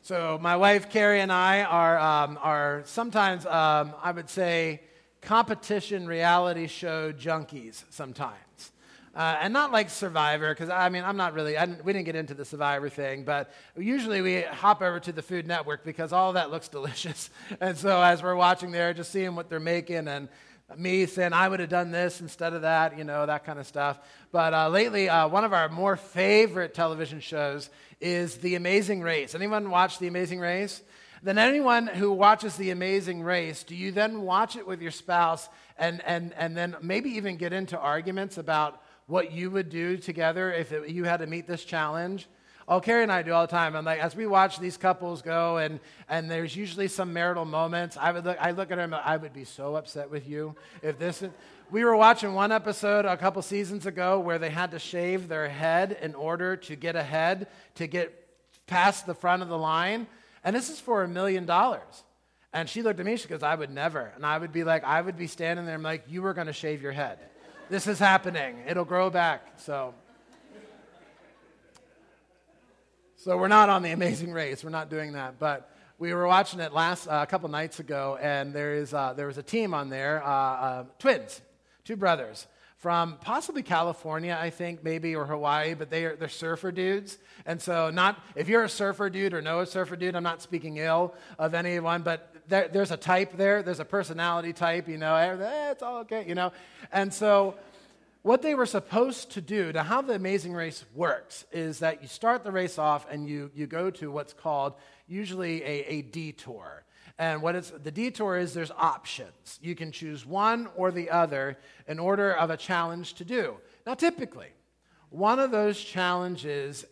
So my wife Carrie and I are sometimes I would say competition reality show junkies sometimes, and not like Survivor because I'm not really we didn't get into the Survivor thing, but usually we hop over to the Food Network because all of that looks delicious, and so as we're watching there, just seeing what they're making and me saying I would have done this instead of that, that kind of stuff. But lately, one of our more favorite television shows is The Amazing Race. Anyone watch The Amazing Race? Then anyone who watches The Amazing Race, do you then watch it with your spouse and then maybe even get into arguments about what you would do together if you had to meet this challenge? Oh, Carrie and I do all the time. I'm like, as we watch these couples go, and there's usually some marital moments, I look at her and I would be so upset with you if this. We were watching one episode a couple seasons ago where they had to shave their head in order to get ahead, to get past the front of the line, and this is for $1 million. And she looked at me, she goes, I would never. And I would be like, I would be standing there, I'm like, you were going to shave your head. This is happening. It'll grow back. So we're not on The Amazing Race. We're not doing that. But we were watching it a couple nights ago, and there was a team on there, twins, two brothers from possibly California, I think, maybe, or Hawaii, but they're surfer dudes. And so if you're a surfer dude or know a surfer dude, I'm not speaking ill of anyone, but there's a type there. There's a personality type, it's all okay, And so what they were supposed to do, to how The Amazing Race works, is that you start the race off and you go to what's called usually a detour. And the detour is there's options. You can choose one or the other in order of a challenge to do. Now, typically, one of those challenges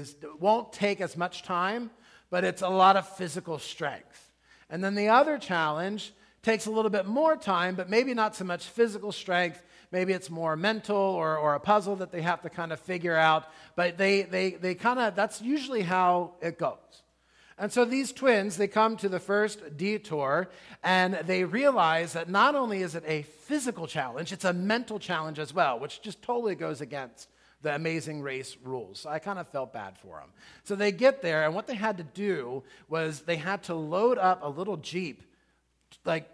won't take as much time, but it's a lot of physical strength. And then the other challenge takes a little bit more time, but maybe not so much physical strength. Maybe it's more mental or a puzzle that they have to kind of figure out. But that's usually how it goes. And so these twins, they come to the first detour, and they realize that not only is it a physical challenge, it's a mental challenge as well, which just totally goes against the Amazing Race rules. So I kind of felt bad for them. So they get there, and what they had to do was they had to load up a little Jeep, like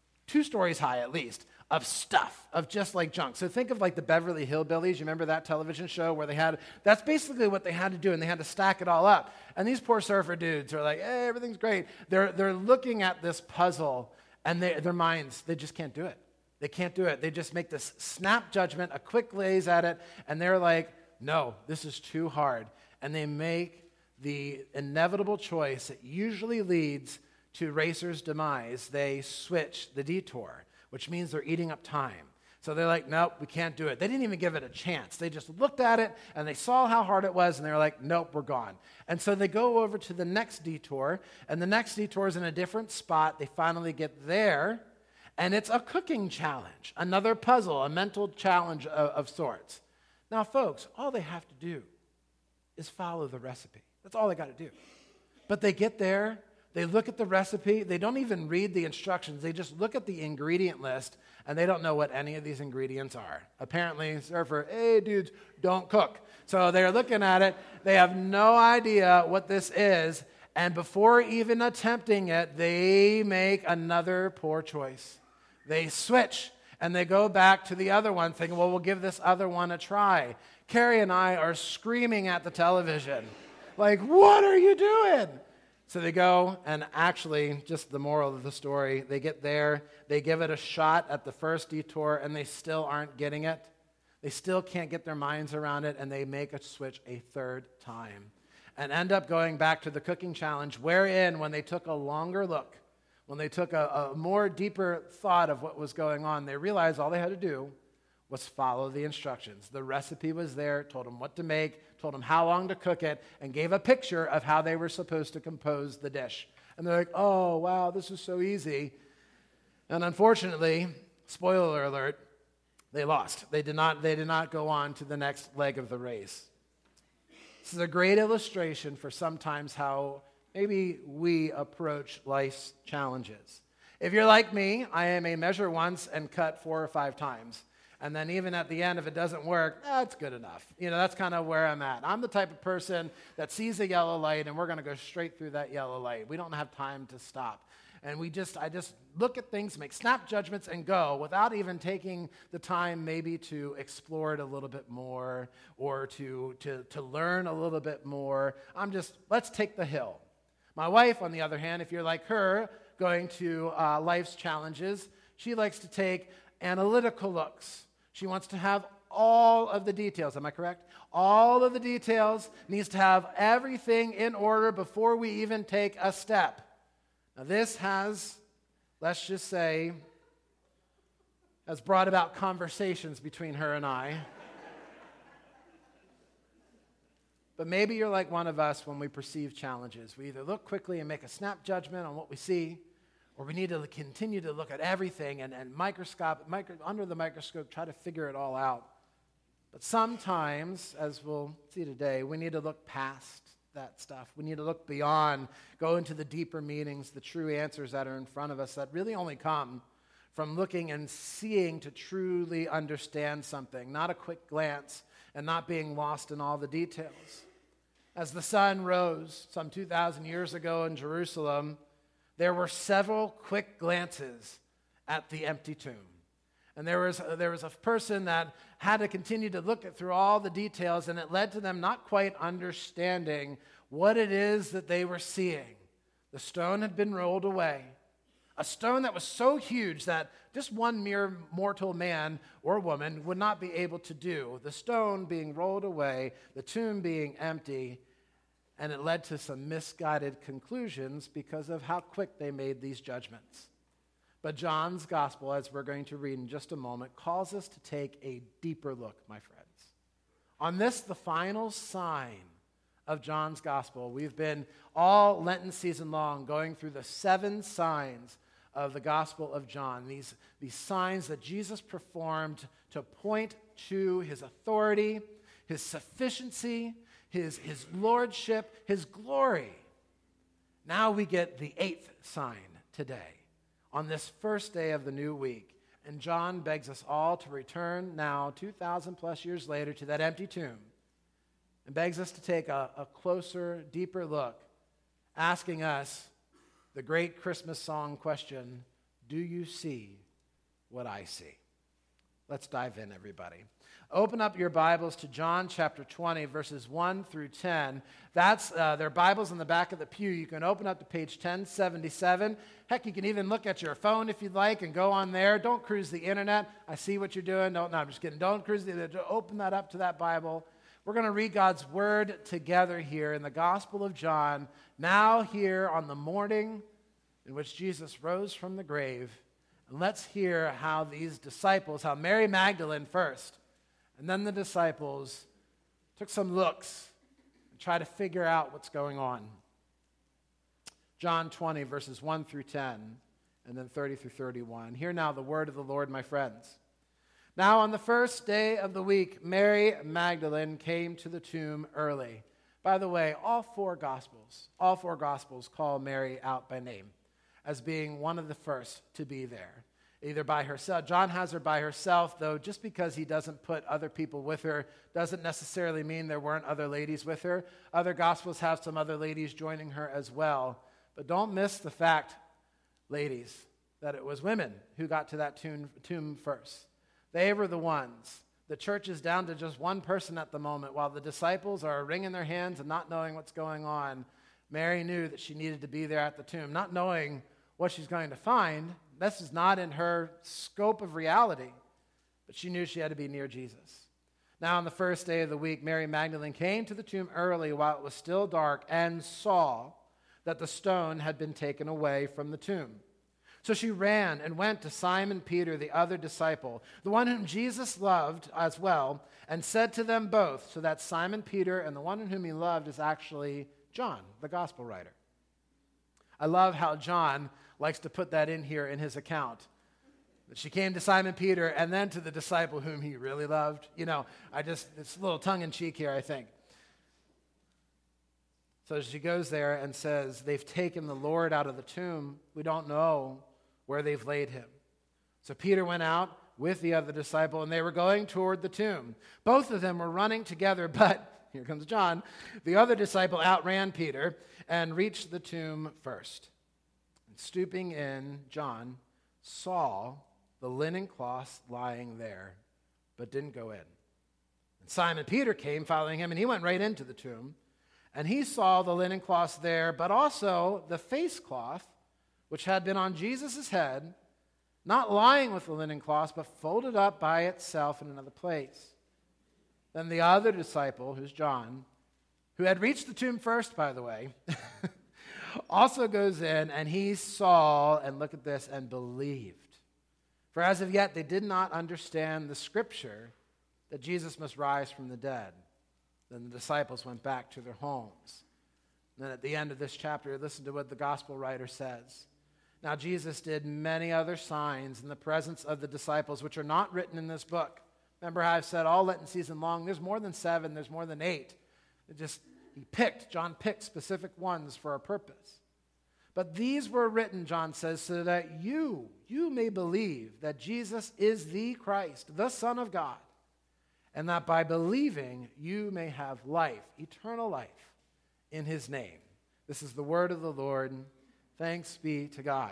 2 stories high at least, of stuff, of just like junk. So think of like the Beverly Hillbillies. You remember that television show where that's basically what they had to do, and they had to stack it all up. And these poor surfer dudes are like, hey, everything's great. They're looking at this puzzle, and their minds, they just can't do it. They can't do it. They just make this snap judgment, a quick gaze at it, and they're like, no, this is too hard. And they make the inevitable choice that usually leads to racers' demise. They switch the detour, which means they're eating up time. So they're like, nope, we can't do it. They didn't even give it a chance. They just looked at it, and they saw how hard it was, and they were like, nope, we're gone. And so they go over to the next detour, and the next detour is in a different spot. They finally get there, and it's a cooking challenge, another puzzle, a mental challenge of sorts. Now, folks, all they have to do is follow the recipe. That's all they got to do. But they get there, they look at the recipe, they don't even read the instructions, they just look at the ingredient list, and they don't know what any of these ingredients are. Apparently, surfer, hey dudes, don't cook. So they're looking at it, they have no idea what this is, and before even attempting it, they make another poor choice. They switch, and they go back to the other one, thinking, well, we'll give this other one a try. Carrie and I are screaming at the television, like, what are you doing? So they go, and actually, just the moral of the story, they get there, they give it a shot at the first detour, and they still aren't getting it. They still can't get their minds around it, and they make a switch a third time and end up going back to the cooking challenge, wherein, when they took a longer look, when they took a more deeper thought of what was going on, they realized all they had to do was follow the instructions. The recipe was there, told them what to make, told them how long to cook it, and gave a picture of how they were supposed to compose the dish. And they're like, oh, wow, this is so easy. And unfortunately, spoiler alert, they lost. They did not go on to the next leg of the race. This is a great illustration for sometimes how maybe we approach life's challenges. If you're like me, I am a measure once and cut 4 or 5 times. And then even at the end, if it doesn't work, it's good enough. That's kind of where I'm at. I'm the type of person that sees a yellow light, and we're going to go straight through that yellow light. We don't have time to stop. And I just look at things, make snap judgments, and go without even taking the time maybe to explore it a little bit more or to learn a little bit more. Let's take the hill. My wife, on the other hand, if you're like her, going to life's challenges, she likes to take analytical looks. She wants to have all of the details. Am I correct? All of the details, needs to have everything in order before we even take a step. Now this has, let's just say, has brought about conversations between her and I. But maybe you're like one of us when we perceive challenges. We either look quickly and make a snap judgment on what we see, or we need to continue to look at everything and under the microscope, try to figure it all out. But sometimes, as we'll see today, we need to look past that stuff. We need to look beyond, go into the deeper meanings, the true answers that are in front of us that really only come from looking and seeing to truly understand something, not a quick glance and not being lost in all the details. As the sun rose some 2,000 years ago in Jerusalem, there were several quick glances at the empty tomb. And there was a person that had to continue to look through all the details, and it led to them not quite understanding what it is that they were seeing. The stone had been rolled away, a stone that was so huge that just one mere mortal man or woman would not be able to do. The stone being rolled away, the tomb being empty, and it led to some misguided conclusions because of how quick they made these judgments. But John's gospel, as we're going to read in just a moment, calls us to take a deeper look, my friends. On this, the final sign of John's gospel, we've been all Lenten season long going through the 7 signs of the Gospel of John, these signs that Jesus performed to point to his authority, his sufficiency, his lordship, his glory. Now we get the 8th sign today, on this first day of the new week. And John begs us all to return now, 2,000 plus years later, to that empty tomb, and begs us to take a closer, deeper look, asking us the great Christmas song question, do you see what I see? Let's dive in, everybody. Open up your Bibles to John chapter 20, verses 1 through 10. That's their Bibles in the back of the pew. You can open up to page 1077. Heck, you can even look at your phone if you'd like and go on there. Don't cruise the internet. I see what you're doing. No, I'm just kidding. Don't cruise the internet. Open that up to that Bible. We're going to read God's word together here in the Gospel of John, now here on the morning in which Jesus rose from the grave. And let's hear how these disciples, how Mary Magdalene first, and then the disciples took some looks and tried to figure out what's going on. John 20, verses 1 through 10, and then 30 through 31. Hear now the word of the Lord, my friends. Now on the first day of the week, Mary Magdalene came to the tomb early. By the way, all four Gospels call Mary out by name as being one of the first to be there. Either by herself. John has her by herself, though just because he doesn't put other people with her doesn't necessarily mean there weren't other ladies with her. Other Gospels have some other ladies joining her as well. But don't miss the fact, ladies, that it was women who got to that tomb first. They were the ones. The church is down to just one person at the moment. While the disciples are wringing their hands and not knowing what's going on, Mary knew that she needed to be there at the tomb, not knowing what she's going to find. This is not in her scope of reality, but she knew she had to be near Jesus. Now, on the first day of the week, Mary Magdalene came to the tomb early while it was still dark and saw that the stone had been taken away from the tomb. So she ran and went to Simon Peter, the other disciple, the one whom Jesus loved as well, and said to them both, so that Simon Peter and the one whom he loved is actually John, the gospel writer. I love how John likes to put that in here in his account. That she came to Simon Peter and then to the disciple whom he really loved. It's a little tongue-in-cheek here, I think. So she goes there and says, they've taken the Lord out of the tomb. We don't know where they've laid him. So Peter went out, with the other disciple, and they were going toward the tomb. Both of them were running together, but, here comes John, the other disciple outran Peter and reached the tomb first. And stooping in, John saw the linen cloths lying there, but didn't go in. And Simon Peter came following him, and he went right into the tomb. And he saw the linen cloths there, but also the face cloth, which had been on Jesus' head, not lying with the linen cloths, but folded up by itself in another place. Then the other disciple, who's John, who had reached the tomb first, by the way, also goes in, and he saw, and look at this, and believed. For as of yet they did not understand the scripture that Jesus must rise from the dead. Then the disciples went back to their homes. And then at the end of this chapter, listen to what the gospel writer says. Now Jesus did many other signs in the presence of the disciples, which are not written in this book. Remember how I've said all Lenten season long, there's more than 7, there's more than 8. John picked specific ones for a purpose. But these were written, John says, so that you may believe that Jesus is the Christ, the Son of God, and that by believing you may have life, eternal life, in his name. This is the word of the Lord. Thanks be to God.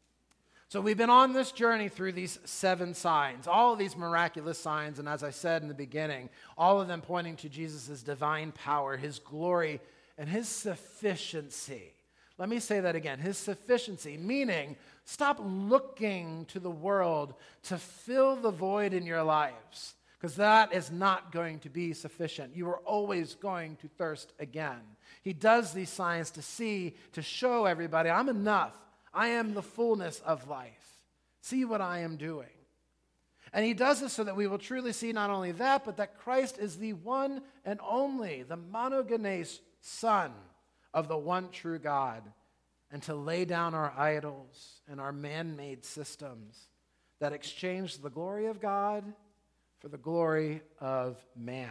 So we've been on this journey through these 7 signs, all of these miraculous signs, and as I said in the beginning, all of them pointing to Jesus' divine power, his glory, and his sufficiency. Let me say that again, his sufficiency, meaning stop looking to the world to fill the void in your lives, because that is not going to be sufficient. You are always going to thirst again. He does these signs to show everybody, I'm enough. I am the fullness of life. See what I am doing. And he does this so that we will truly see not only that, but that Christ is the one and only, the monogenes Son of the one true God, and to lay down our idols and our man-made systems that exchange the glory of God for the glory of man.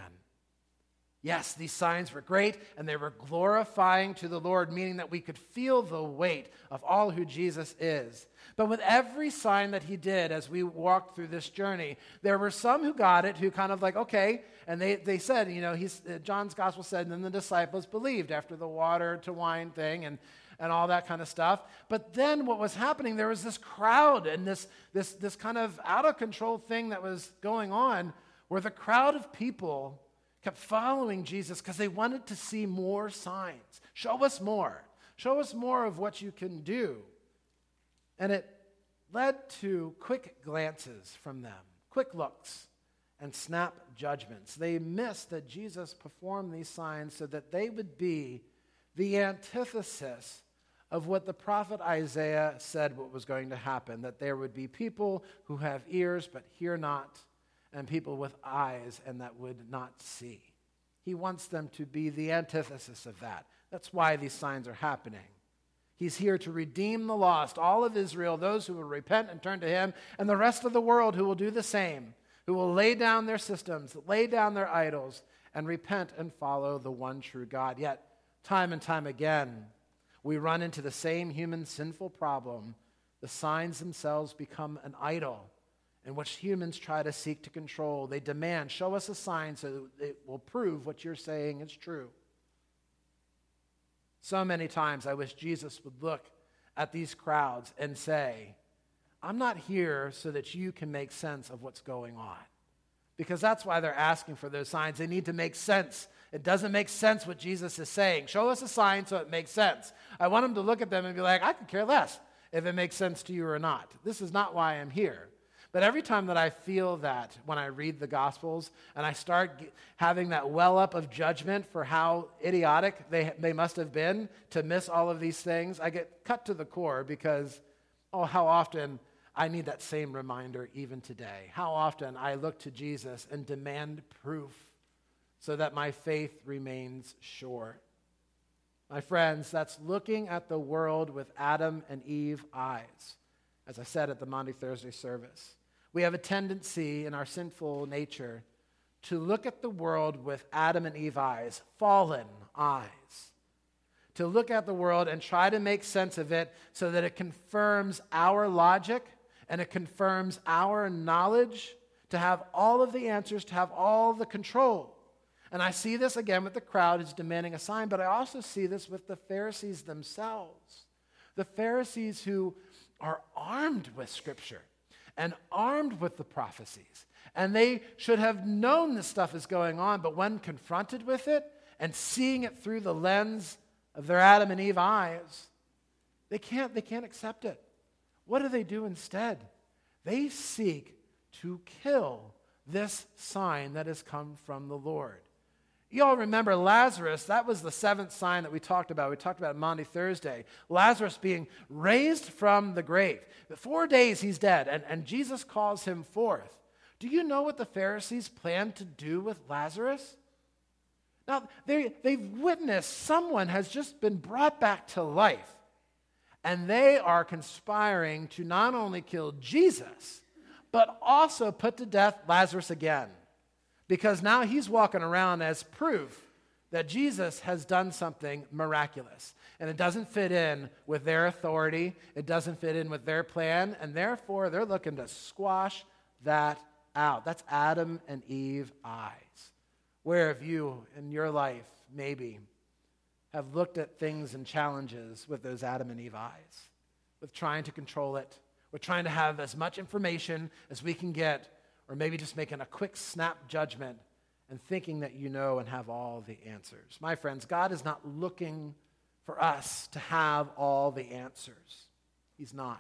Yes, these signs were great, and they were glorifying to the Lord, meaning that we could feel the weight of all who Jesus is. But with every sign that he did as we walked through this journey, there were some who got it, who kind of like, okay, and they said, John's gospel said, and then the disciples believed after the water to wine thing and all that kind of stuff. But then what was happening, there was this crowd and this kind of out-of-control thing that was going on where the crowd of people kept following Jesus because they wanted to see more signs. Show us more. Show us more of what you can do. And it led to quick glances from them, quick looks, and snap judgments. They missed that Jesus performed these signs so that they would be the antithesis of what the prophet Isaiah said what was going to happen, that there would be people who have ears but hear not, and people with eyes and that would not see. He wants them to be the antithesis of that. That's why these signs are happening. He's here to redeem the lost, all of Israel, those who will repent and turn to him, and the rest of the world who will do the same, who will lay down their systems, lay down their idols, and repent and follow the one true God. Yet, time and time again, we run into the same human sinful problem. The signs themselves become an idol in which humans try to seek to control. They demand, show us a sign so that it will prove what you're saying is true. So many times I wish Jesus would look at these crowds and say, I'm not here so that you can make sense of what's going on. Because that's why they're asking for those signs. They need to make sense. It doesn't make sense what Jesus is saying. Show us a sign so it makes sense. I want them to look at them and be like, I could care less if it makes sense to you or not. This is not why I'm here. But every time that I feel that when I read the Gospels and I start having that well up of judgment for how idiotic they must have been to miss all of these things, I get cut to the core because, how often I need that same reminder even today. How often I look to Jesus and demand proof so that my faith remains sure. My friends, that's looking at the world with Adam and Eve eyes, as I said at the Maundy Thursday service. We have a tendency in our sinful nature to look at the world with Adam and Eve eyes, fallen eyes. To look at the world and try to make sense of it so that it confirms our logic and it confirms our knowledge to have all of the answers, to have all the control. And I see this again with the crowd who's demanding a sign, but I also see this with the Pharisees themselves. The Pharisees who are armed with Scripture and armed with the prophecies. And they should have known this stuff is going on, but when confronted with it and seeing it through the lens of their Adam and Eve eyes, they can't accept it. What do instead? They seek to kill this sign that has come from the Lord. You all remember Lazarus, that was the seventh sign that we talked about. We talked about it Monday, Thursday. Lazarus being raised from the grave. 4 days he's dead, and Jesus calls him forth. Do you know what the Pharisees planned to do with Lazarus? Now, they've witnessed someone has just been brought back to life, and they are conspiring to not only kill Jesus, but also put to death Lazarus again. Because now he's walking around as proof that Jesus has done something miraculous. And it doesn't fit in with their authority. It doesn't fit in with their plan. And therefore, they're looking to squash that out. That's Adam and Eve eyes. Where have you in your life maybe have looked at things and challenges with those Adam and Eve eyes? With trying to control it. With trying to have as much information as we can get, or maybe just making a quick snap judgment and thinking that you know and have all the answers. My friends, God is not looking for us to have all the answers. He's not.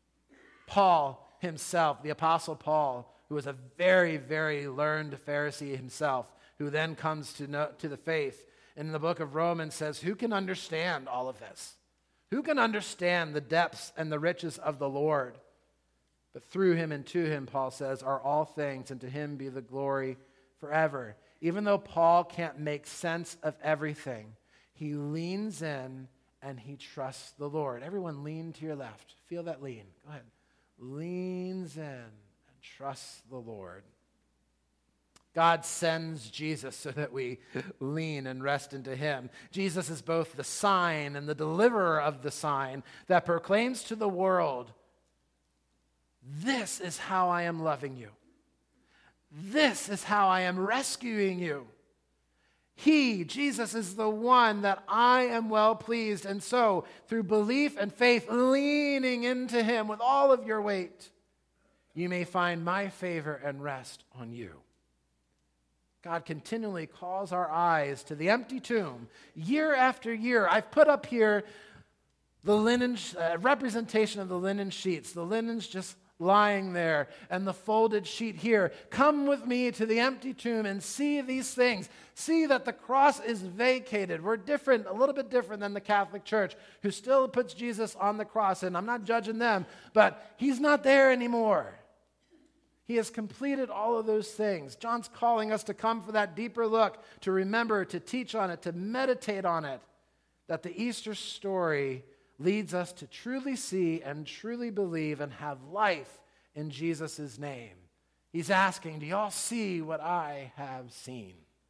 Paul himself, the Apostle Paul, who was a very, very learned Pharisee himself, who then comes to the faith, in the book of Romans says, who can understand all of this? Who can understand the depths and the riches of the Lord? But through him and to him, Paul says, are all things, and to him be the glory forever. Even though Paul can't make sense of everything, he leans in and he trusts the Lord. Everyone lean to your left. Feel that lean. Go ahead. Leans in and trusts the Lord. God sends Jesus so that we lean and rest into him. Jesus is both the sign and the deliverer of the sign that proclaims to the world, this is how I am loving you. This is how I am rescuing you. He, Jesus, is the one that I am well pleased. And so, through belief and faith, leaning into him with all of your weight, you may find my favor and rest on you. God continually calls our eyes to the empty tomb. Year after year, I've put up here the linen, representation of the linen sheets. The linen's just lying there, and the folded sheet here. Come with me to the empty tomb and see these things. See that the cross is vacated. We're different, a little bit different than the Catholic Church, who still puts Jesus on the cross, and I'm not judging them, but he's not there anymore. He has completed all of those things. John's calling us to come for that deeper look, to remember, to teach on it, to meditate on it, that the Easter story leads us to truly see and truly believe and have life in Jesus' name. He's asking, do y'all see what I have seen?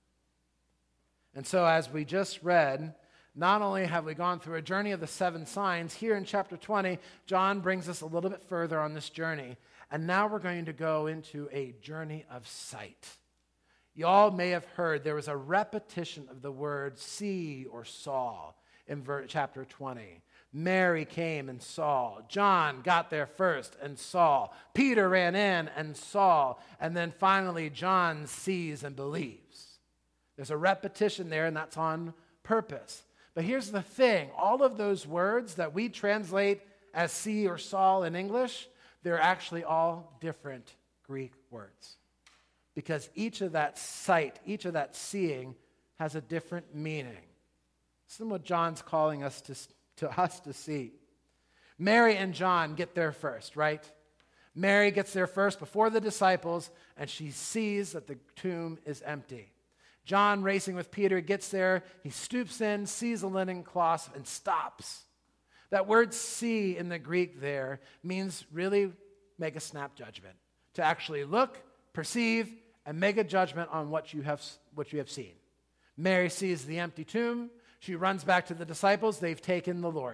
And so as we just read, not only have we gone through a journey of the 7 signs, here in chapter 20, John brings us a little bit further on this journey. And now we're going to go into a journey of sight. Y'all may have heard there was a repetition of the word see or saw in chapter 20. Mary came and saw. John got there first and saw. Peter ran in and saw. And then finally, John sees and believes. There's a repetition there, and that's on purpose. But here's the thing. All of those words that we translate as see or saw in English, they're actually all different Greek words. Because each of that sight, each of that seeing has a different meaning. This is what John's calling us to see. Mary and John get there first, right? Mary gets there first before the disciples, and she sees that the tomb is empty. John, racing with Peter, gets there. He stoops in, sees a linen cloth, and stops. That word see in the Greek there means really make a snap judgment. To actually look, perceive, and make a judgment on what you have seen. Mary sees the empty tomb. She runs back to the disciples. They've taken the Lord.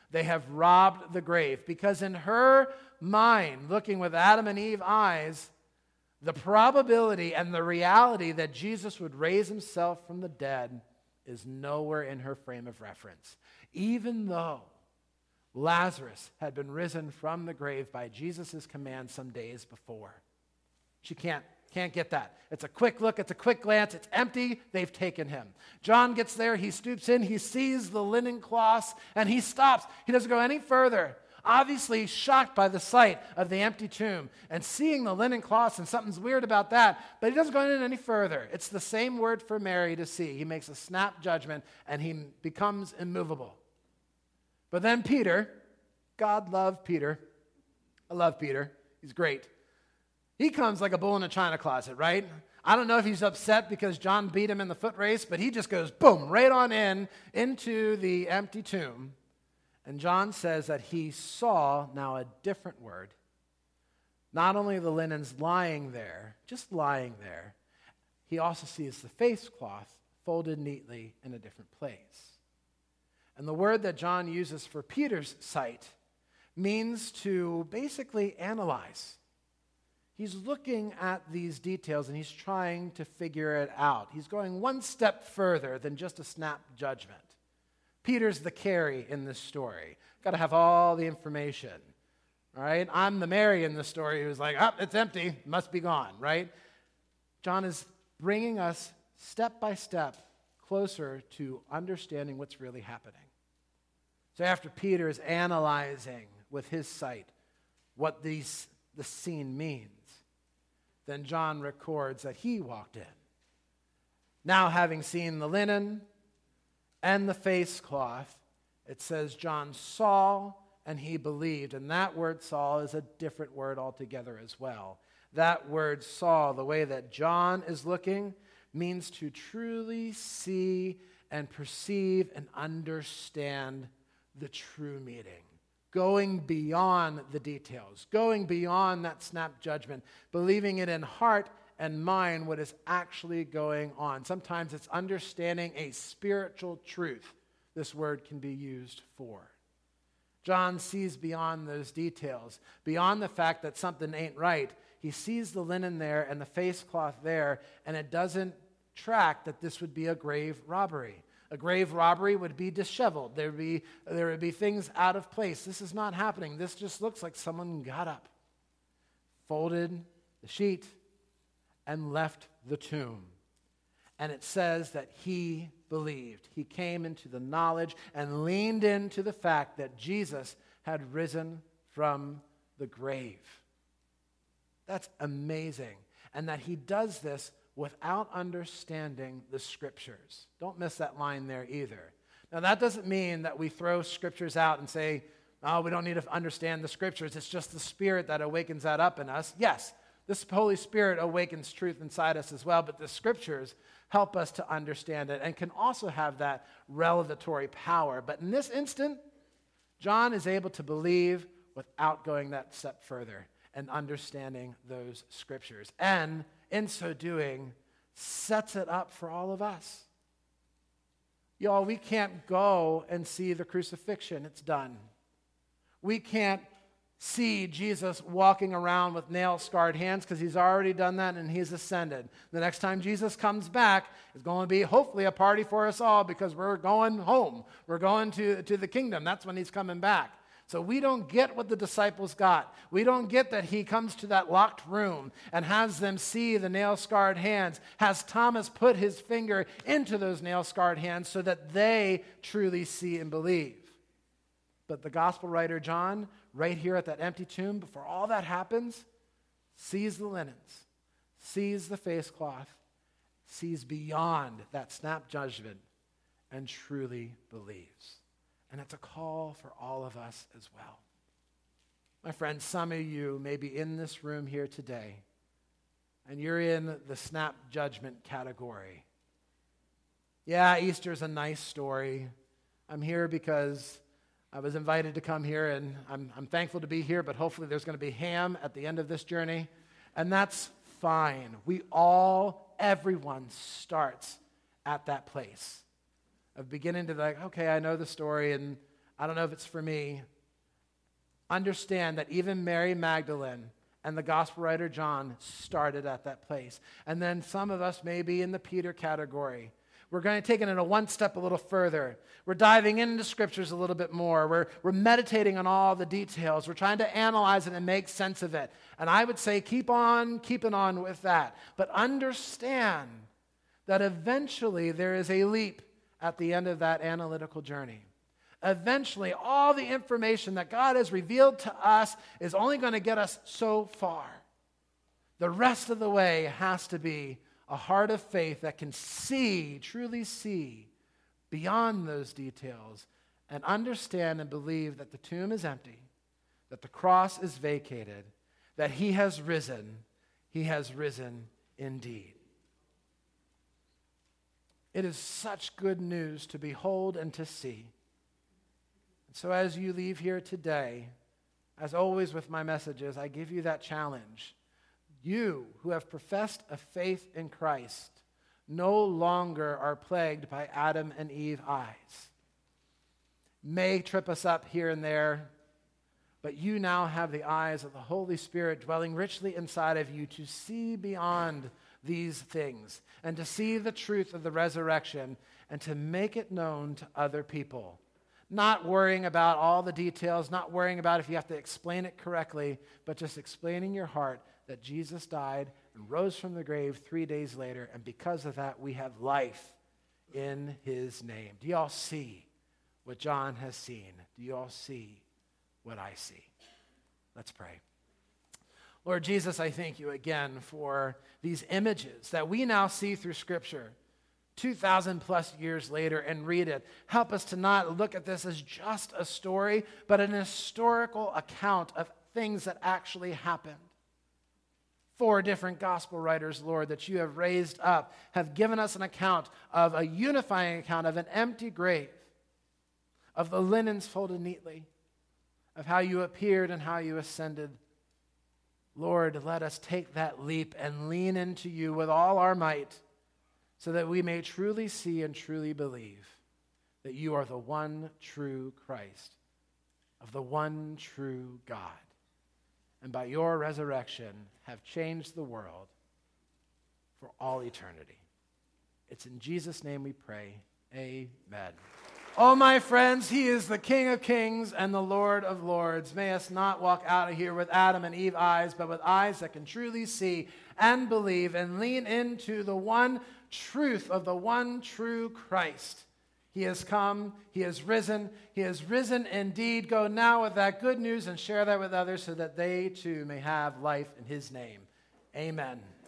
They have robbed the grave. Because in her mind, looking with Adam and Eve eyes, the probability and the reality that Jesus would raise himself from the dead is nowhere in her frame of reference. Even though Lazarus had been risen from the grave by Jesus' command some days before. She can't get that. It's a quick look, it's a quick glance, it's empty, they've taken him. John gets there, he stoops in, he sees the linen cloths, and he stops. He doesn't go any further. Obviously shocked by the sight of the empty tomb and seeing the linen cloths, and something's weird about that, but he doesn't go in any further. It's the same word for Mary, to see. He makes a snap judgment, and he becomes immovable. But then Peter, God loved Peter. I love Peter. He's great. He comes like a bull in a china closet, right? I don't know if he's upset because John beat him in the foot race, but he just goes, boom, right on into the empty tomb. And John says that he saw, now a different word, not only the linens lying there, just lying there, he also sees the face cloth folded neatly in a different place. And the word that John uses for Peter's sight means to basically analyze. He's looking at these details and he's trying to figure it out. He's going one step further than just a snap judgment. Peter's the Carrie in this story. Got to have all the information, all right? I'm the Mary in this story who's like, it's empty, must be gone, right? John is bringing us step by step closer to understanding what's really happening. So after Peter is analyzing with his sight what the scene means, then John records that he walked in. Now having seen the linen and the face cloth, it says John saw and he believed. And that word saw is a different word altogether as well. That word saw, the way that John is looking, means to truly see and perceive and understand the true meaning. Going beyond the details, going beyond that snap judgment, believing it in heart and mind what is actually going on. Sometimes it's understanding a spiritual truth this word can be used for. John sees beyond those details, beyond the fact that something ain't right. He sees the linen there and the face cloth there, and it doesn't track that this would be a grave robbery. A grave robbery would be disheveled. There would be things out of place. This is not happening. This just looks like someone got up, folded the sheet, and left the tomb. And it says that he believed. He came into the knowledge and leaned into the fact that Jesus had risen from the grave. That's amazing. And that he does this without understanding the Scriptures. Don't miss that line there either. Now, that doesn't mean that we throw Scriptures out and say, oh, we don't need to understand the Scriptures. It's just the Spirit that awakens that up in us. Yes, this Holy Spirit awakens truth inside us as well, but the Scriptures help us to understand it and can also have that revelatory power. But in this instant, John is able to believe without going that step further and understanding those Scriptures. And in so doing, sets it up for all of us. Y'all, we can't go and see the crucifixion. It's done. We can't see Jesus walking around with nail-scarred hands because he's already done that and he's ascended. The next time Jesus comes back, it's going to be hopefully a party for us all because we're going home. We're going to the kingdom. That's when he's coming back. So we don't get what the disciples got. We don't get that he comes to that locked room and has them see the nail-scarred hands, has Thomas put his finger into those nail-scarred hands so that they truly see and believe. But the gospel writer John, right here at that empty tomb, before all that happens, sees the linens, sees the face cloth, sees beyond that snap judgment, and truly believes. And it's a call for all of us as well. My friends, some of you may be in this room here today, and you're in the snap judgment category. Yeah, Easter's a nice story. I'm here because I was invited to come here, and I'm thankful to be here, but hopefully there's going to be ham at the end of this journey, and that's fine. Everyone starts at that place of beginning to like, okay, I know the story, and I don't know if it's for me, understand that even Mary Magdalene and the gospel writer John started at that place. And then some of us may be in the Peter category. We're going to take it in one step a little further. We're diving into scriptures a little bit more. We're meditating on all the details. We're trying to analyze it and make sense of it. And I would say keep on keeping on with that. But understand that eventually there is a leap at the end of that analytical journey. Eventually, all the information that God has revealed to us is only going to get us so far. The rest of the way has to be a heart of faith that can see, truly see, beyond those details and understand and believe that the tomb is empty, that the cross is vacated, that He has risen indeed. It is such good news to behold and to see. So as you leave here today, as always with my messages, I give you that challenge. You who have professed a faith in Christ no longer are plagued by Adam and Eve eyes. May trip us up here and there, but you now have the eyes of the Holy Spirit dwelling richly inside of you to see beyond these things and to see the truth of the resurrection and to make it known to other people. Not worrying about all the details, not worrying about if you have to explain it correctly, but just explaining your heart that Jesus died and rose from the grave 3 days later, and because of that, we have life in His name. Do you all see what John has seen? Do you all see what I see? Let's pray. Lord Jesus, I thank you again for these images that we now see through Scripture 2,000 plus years later and read it. Help us to not look at this as just a story, but an historical account of things that actually happened. 4 different gospel writers, Lord, that you have raised up, have given us an account of a unifying account of an empty grave, of the linens folded neatly, of how you appeared and how you ascended. Lord, let us take that leap and lean into you with all our might, so that we may truly see and truly believe that you are the one true Christ, of the one true God, and by your resurrection have changed the world for all eternity. It's in Jesus' name we pray. Amen. Oh, my friends, He is the King of kings and the Lord of lords. May us not walk out of here with Adam and Eve eyes, but with eyes that can truly see and believe and lean into the one truth of the one true Christ. He has come, He has risen indeed. Go now with that good news and share that with others so that they too may have life in His name. Amen.